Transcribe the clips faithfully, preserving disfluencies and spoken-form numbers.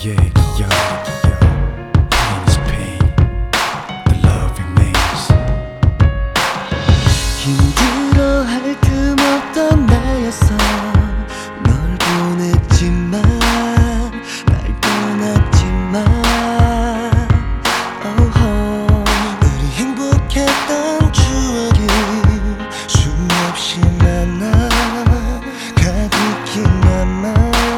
yeah, yeah, yeah. Pain is pain, the love remains. 힘들어할 틈 없던 나였어. 널 보냈지만 날 떠났지만 oh, 우리 행복했던 추억이 수없이 많아 가득히 남아.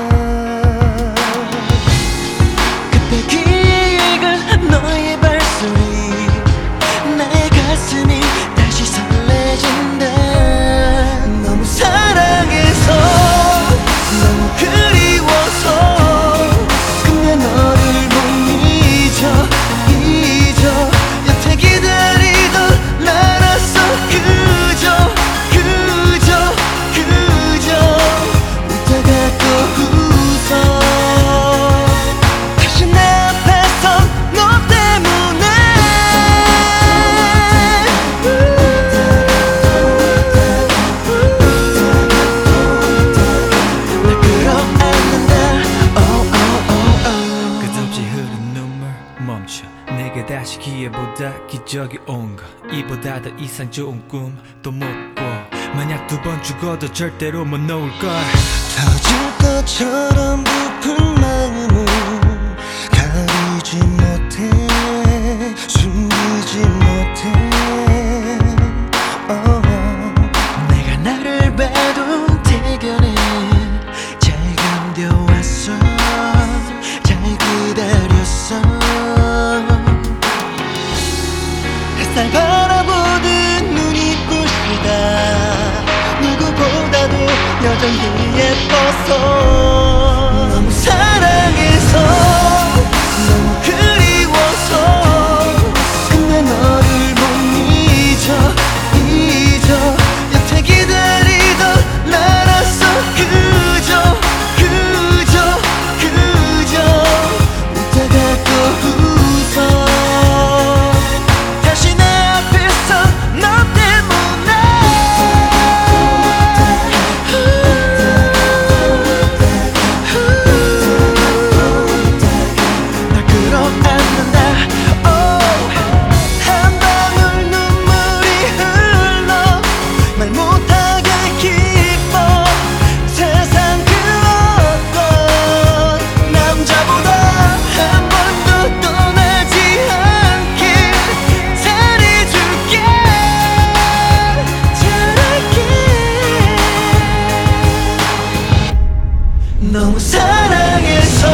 그때 기억은 너의 발소리 나의 가슴이 다시 설레진다. 너무 사랑해서 너무 그리워서 근데 너를 못 잊어 잊어 여태 기다리던 나라서 그저 그저 그저 웃다가 또 웃어. 다시 내 앞에서 너 때문에 날 끌어안는다. oh, oh, oh, oh. 끝없이 흐른 눈물 멈춰. 내게 다시 기회보다 기적이 온가. 이보다 더 이상 좋은 꿈도 못 꿔. 만약 두 번 죽어도 절대로 못 놓을걸. 터질 것처럼 부푼 마음을 가리지 못해 숨기지 못해 oh. 내가 나를 봐도 대견해. 잘 견뎌왔어 잘 기다렸어. 햇살 바라보듯 눈이 부시다. 누구보다도 여전히 예뻐서 너무 사랑해서 너무 그리워서 근데 너를 못 잊어 잊어 여태 기다리던 나라서 그저 그저 그저 웃다가 또 웃어. 다시 내 앞에서 너 때문에 날 끌어안는다. oh. 한 방울 눈물이 흘러 말 못하게 기뻐. 세상 그 어떤 남자보다 한 번도 떠나지 않길 잘해줄게 잘할게. 너무 사랑해서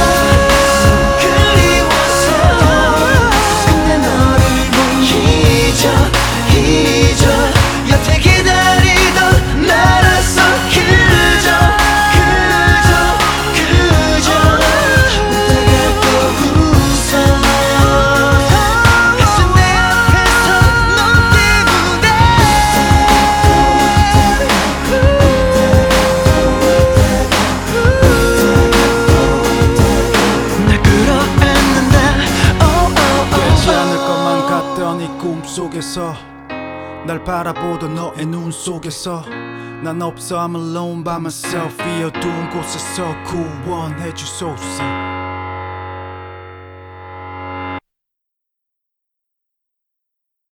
그리워서 근데 너를 못 잊어 잊어 여태 기다리던 나라서 그저 그저 그저 웃다가 또 웃어. 다시 내 앞에서 너 때문에 날 끌어안는다. oh, oh, oh, 되지 않을 oh. 것만 같던 이 꿈속에서 날 바라보던 너의 눈 속에서 난 없어 I'm alone by myself. 이 어두운 곳에서 구원해주소서.